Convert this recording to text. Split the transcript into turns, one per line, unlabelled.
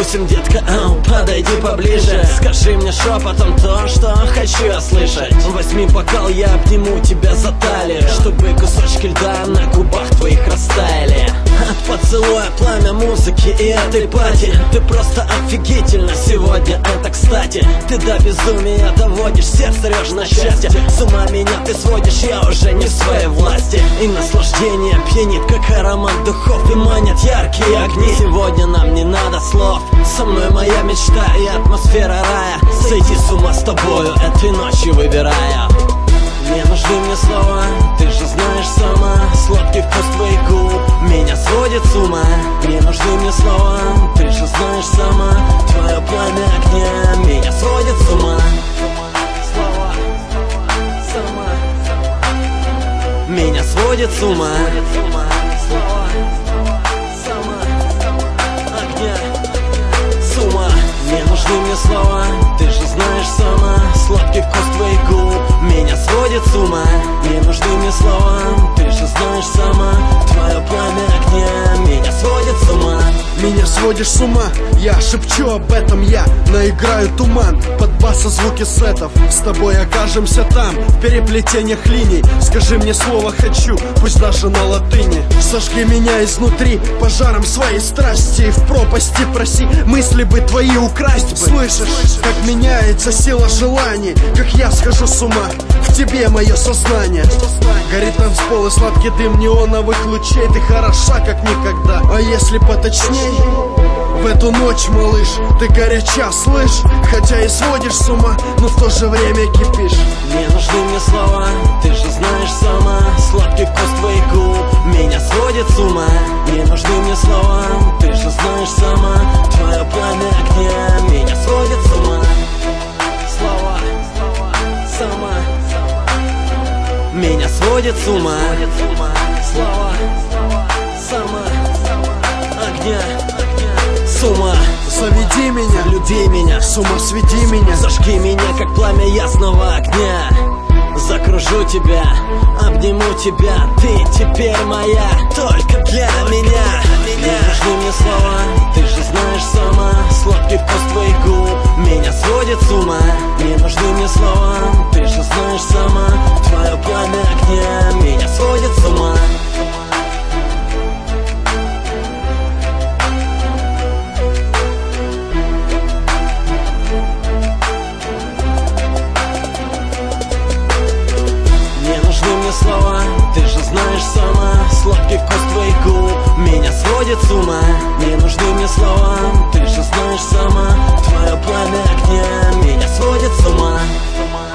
просим, детка, подойди поближе. Скажи мне шепотом то, что хочу я слышать. Возьми бокал, я обниму тебя за талию, чтобы кусочки льда на губах твоих растаяли. От поцелуя пламя музыки и этой пати. Ты просто офигительно сегодня, это кстати. Ты до безумия доводишь, сердце режь на счастье. С ума меня ты сводишь, я уже не в своей власти. И наслаждение пьянит, как аромат духов, и манят яркие огни. Сегодня нам не надо слов, со мной моя мечта и атмосфера рая. Сойти с ума с тобою этой ночью выбирая. Не нужны мне слова, ты же знаешь сама. Сладкий вкус твоих губ меня сводит с ума. Не нужны мне слова, ты же знаешь сама. Твое пламя огня меня сводит с ума. Слова, сама меня сводит с ума. Слова, сама огня с ума. Не нужны мне слова, ты же знаешь сама. Сладкий вкус твоих губ меня сводит с ума. Не нужны мне слова, ты же знаешь сама. Твое пламя огня меня сводит с ума.
Меня сводишь с ума, я шепчу об этом, я наиграю туман под баса звуки сетов. С тобой окажемся там, в переплетениях линий. Скажи мне слово «хочу», пусть даже на латыни. Сожги меня изнутри пожаром своей страсти. И в пропасти проси мысли бы твои украсть бы. Слышишь, как меняется сила желаний, как я схожу с ума, в тебе мое сознание. Горит танцпол и сладкий дым неоновых лучей. Ты хороша как никогда, а если поточней, в эту ночь, малыш, ты горяча, слышь. Хотя и сводишь с ума, но в то же время кипишь.
Не нужны мне слова, ты же знаешь сама. Сладкий вкус твоих губ меня сводит с ума. Не нужны мне слова, ты же знаешь сама. Твое пламя огня меня сводит с ума. Слова, сама меня сводит с ума. Слова, сама огня с ума.
Заведи меня,
люби меня,
с ума сведи меня.
Зажги меня, как пламя ясного огня. Закружу тебя, обниму тебя. Ты теперь моя, только для меня. Не нужны мне слова, ты же знаешь сама. Сладкий вкус твоих губ меня сводит с ума. Не нужны мне слова, ты же знаешь сама. Твое пламя огня меня сводит с ума. Слова, ты же знаешь сама. Сладкий вкус твоих губ меня сводит с ума. Не нужны мне слова, ты же знаешь сама. Твое пламя огня меня сводит с ума.